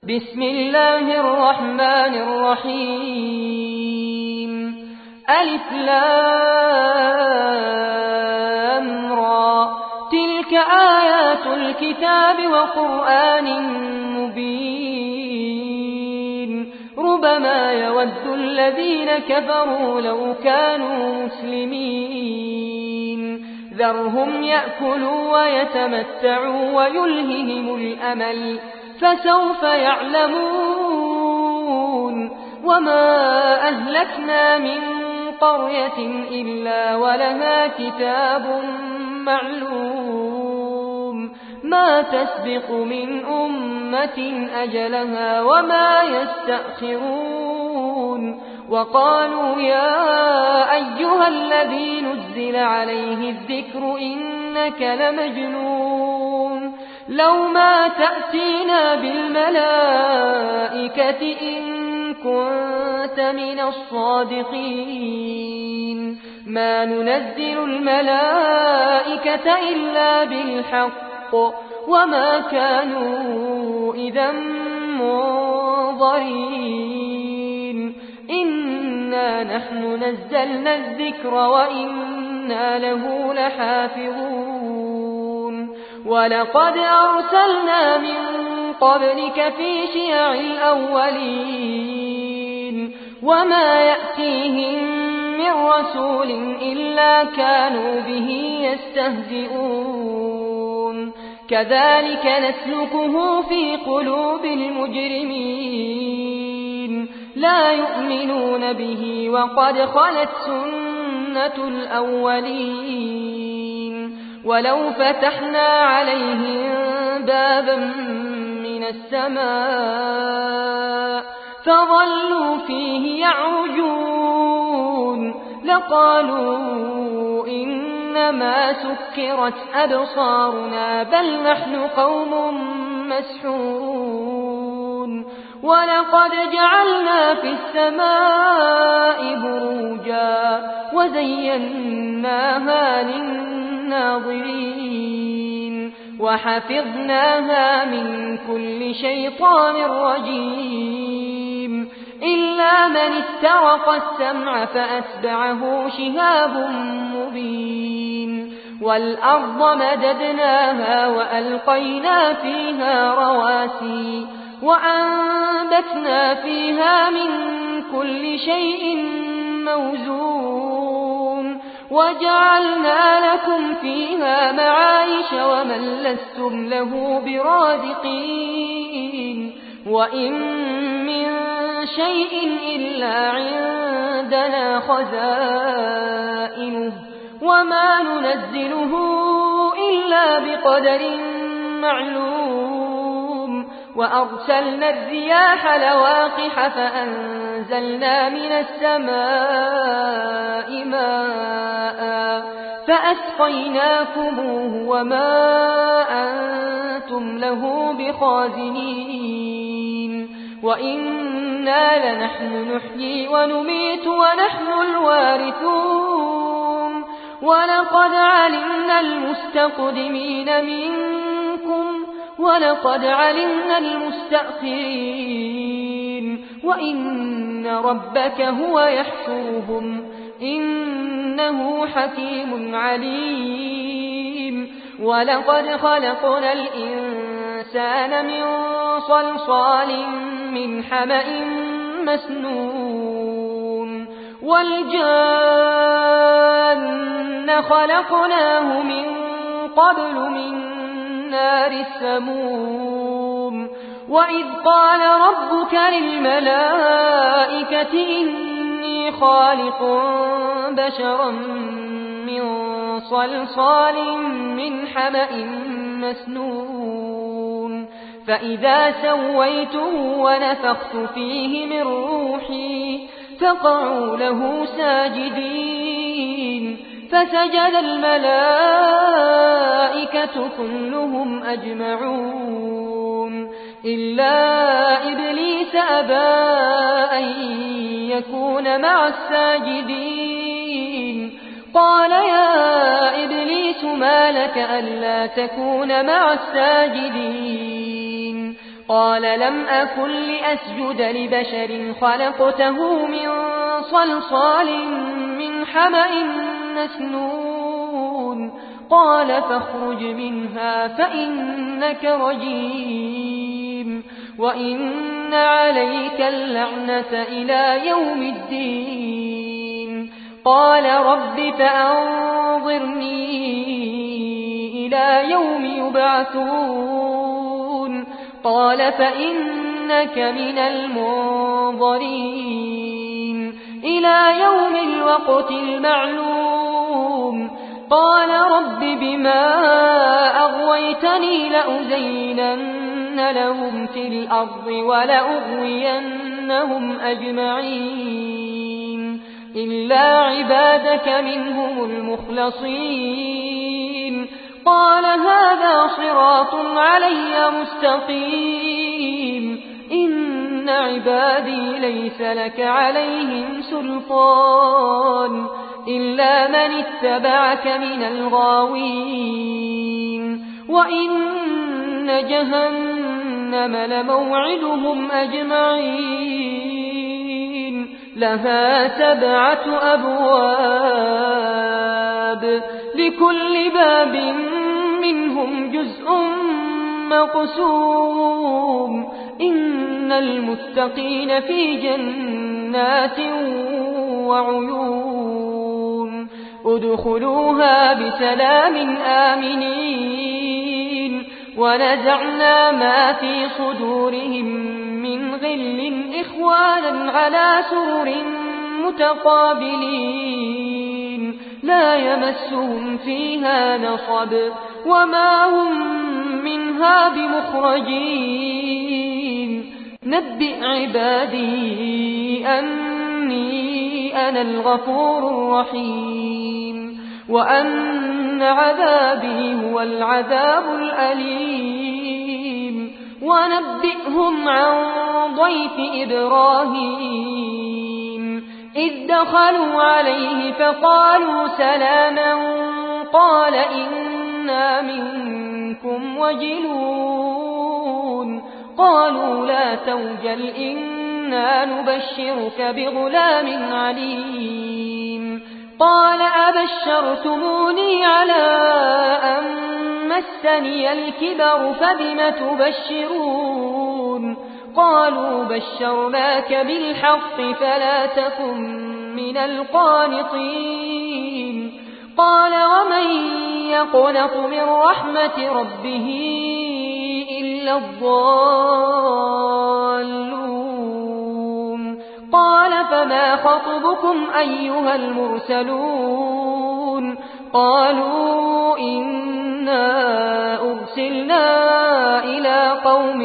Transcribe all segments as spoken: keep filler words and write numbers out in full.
بسم الله الرحمن الرحيم ألف لام را تلك آيات الكتاب وقرآن مبين ربما يود الذين كفروا لو كانوا مسلمين ذرهم يأكلوا ويتمتعوا ويلههم الأمل فسوف يعلمون وما أهلكنا من قرية إلا ولها كتاب معلوم ما تسبق من أمة أجلها وما يستأخرون وقالوا يا أيها الذي نزل عليه الذكر إنك لمجنون لو ما تأتينا بالملائكة إن كنت من الصادقين ما ننزل الملائكة إلا بالحق وما كانوا إذا منظرين إنا نحن نزلنا الذكر وإنا له لحافظون ولقد أرسلنا من قبلك في شيع الأولين وما يأتيهم من رسول إلا كانوا به يستهزئون كذلك نسلكه في قلوب المجرمين لا يؤمنون به وقد خلت سنة الأولين ولو فتحنا عليهم بابا من السماء فظلوا فيه يعرجون لقالوا إنما سكرت أبصارنا بل نحن قوم مسحورون ولقد جعلنا في السماء بروجا وزيناها للناظرين وحفظناها من كل شيطان رجيم إلا من استرق السمع فأتبعه شهاب مبين والأرض مددناها وألقينا فيها رواسي وأنبتنا فيها من كل شيء موزون وجعلنا لكم فيها معايش ومن لستم له برازقين وإن من شيء إلا عندنا خزائنه وما ننزله إلا بقدر معلوم وأرسلنا الرياح لواقح فأنزلنا من السماء ماء فأسقيناكموه وما أنتم له بخازنين وإنا لنحن نحيي ونميت ونحن الوارثون ولقد علمنا المستقدمين منكم ولقد علمنا المستأخرين وإن ربك هو يحشرهم إنه حكيم عليم ولقد خلقنا الإنسان من صلصال من حمأ مسنون والجان خلقناه من قبل من نار السموم وإذ قال ربك للملائكة إني خالق بشرا من صلصال من حمأ مسنون فإذا سويته ونفخت فيه من روحي فقعوا له ساجدين فسجد الملائكة كلهم أجمعون إلا إبليس أبى أن يكون مع الساجدين قال يا إبليس ما لك ألا تكون مع الساجدين قال لم أكن لأسجد لبشر خلقته من صلصال من حمأ مسنون قال فاخرج منها فإنك رجيم وإن عليك اللعنة إلى يوم الدين قال رب فأنظرني إلى يوم يبعثون قال فإنك من المنظرين إلى يوم الوقت المعلوم قال رب بما أغويتني لأزينن لهم في الأرض ولأغوينهم أجمعين إلا عبادك منهم المخلصين قال هذا صراط علي مستقيم إن عبادي ليس لك عليهم سلطان إلا من اتبعك من الغاوين وإن جهنم لموعدهم أجمعين لها سبعة أبواب لكل باب منهم جزء مقسوم إن المتقين في جنات وعيون ادخلوها بسلام آمنين ونزعنا ما في صدورهم من غل إخوانا على سرر متقابلين لا يمسهم فيها نصب وما هم منها بمخرجين نبئ عبادي أني أنا الغفور الرحيم وأن عذابي هو العذاب الأليم ونبئهم عن ضيف إبراهيم إذ دخلوا عليه فقالوا سلاما قال إنا منكم وجلون قالوا لا توجل إنا نبشرك بغلام عليم قال أبشرتموني على أن مسني الكبر فبم تبشرون قالوا بشرناك بالحق فلا تكن من القانطين قال ومن يقنط من رحمة ربه إلا الضالون قال فما خطبكم أيها المرسلون قالوا إنا أرسلنا إلى قوم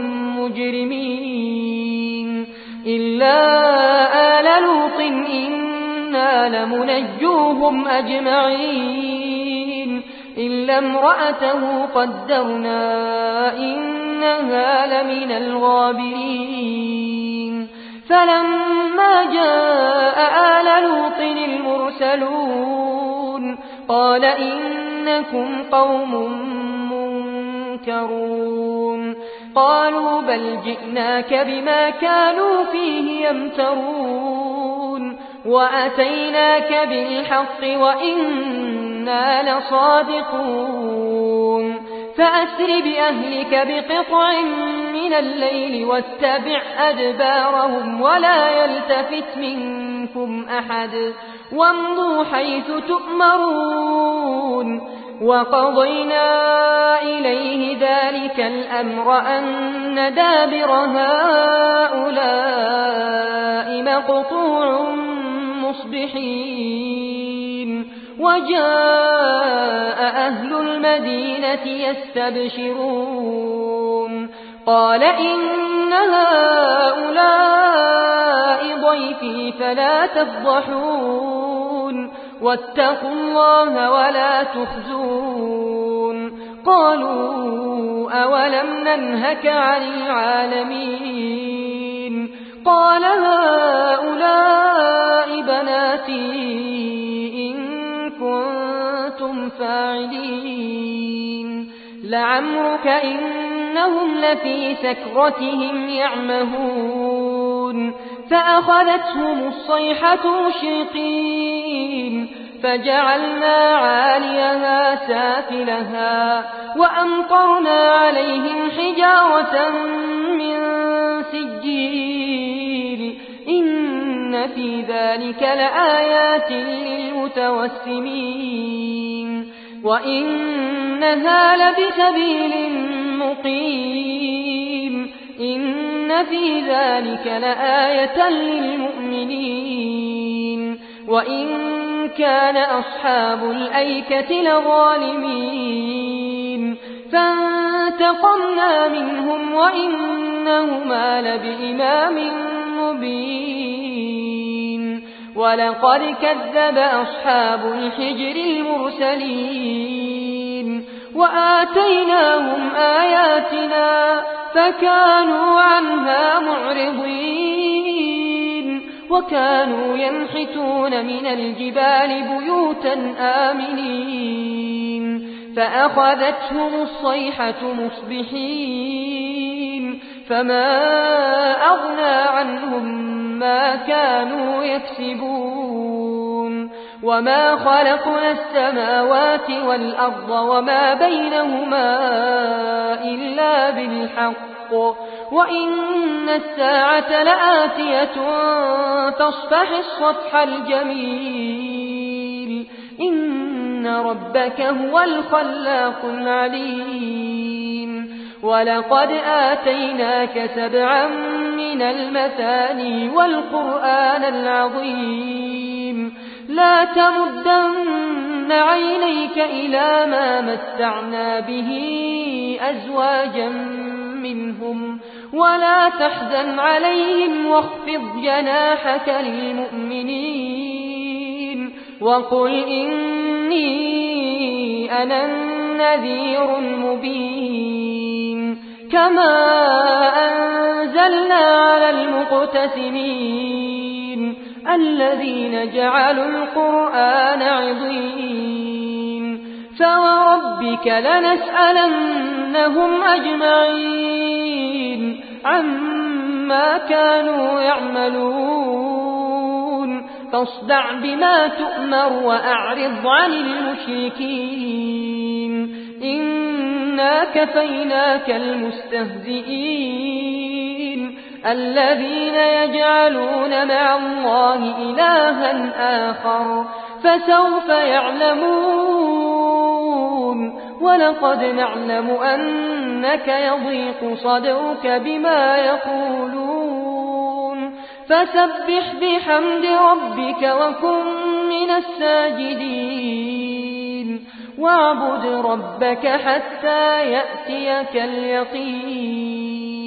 مجرمين إلا آل لوط إنا لمنجوهم أجمعين إلا امرأته قدرنا إنها لمن الغابرين فلما جاء آل لوط المرسلون قال إنكم قوم منكرون قالوا بل جئناك بما كانوا فيه يمترون وأتيناك بالحق وإنا لصادقون فأسر بأهلك بقطع من الليل واتبع أدبارهم ولا يلتفت منكم أحد وامضوا حيث تؤمرون وقضينا إليه ذلك الأمر أن دابر هؤلاء مقطوع مصبحين وجاء أهل المدينة يستبشرون قال إن هؤلاء ضيفي فلا تفضحون واتقوا الله ولا تخزون قالوا أولم ننهك عن العالمين قال هؤلاء بناتي إن كنتم فاعلين لعمرك إن إنهم لفي سكرتهم يعمهون فأخذتهم الصيحة مشرقين فجعلنا عاليها سافلها وأمطرنا عليهم حجارة من سجيل إن في ذلك لآيات للمتوسمين وإنها لبسبيل مقيم إن في ذلك لآية للمؤمنين وإن كان أصحاب الأيكة لظالمين فانتقمنا منهم وإنهما لبإمام مبين ولقد كذب أصحاب الحجر المرسلين وآتيناهم آياتنا فكانوا عنها معرضين وكانوا ينحتون من الجبال بيوتا آمنين فأخذتهم الصيحة مصبحين فما أغنى عنهم ما كانوا يكسبون وما خلقنا السماوات والأرض وما بينهما إلا بالحق وإن الساعة لآتية فاصفح الصفح الجميل إن ربك هو الخلاق العليم ولقد آتيناك سبعا من المثاني والقرآن العظيم لا تمدن عينيك إلى ما متعنا به أزواجا منهم ولا تحزن عليهم واخفض جناحك للمؤمنين وقل إني أنا النذير المبين كما أنزلنا على المقتسمين الذين جعلوا القرآن عضين فوربك لنسألنهم أجمعين عما كانوا يعملون فاصدع بما تؤمر وأعرض عن المشركين إنا كفيناك المستهزئين الذين يجعلون مع الله إلها آخر فسوف يعلمون ولقد نعلم أنك يضيق صدرك بما يقولون فسبح بحمد ربك وكن من الساجدين واعبد ربك حتى يأتيك اليقين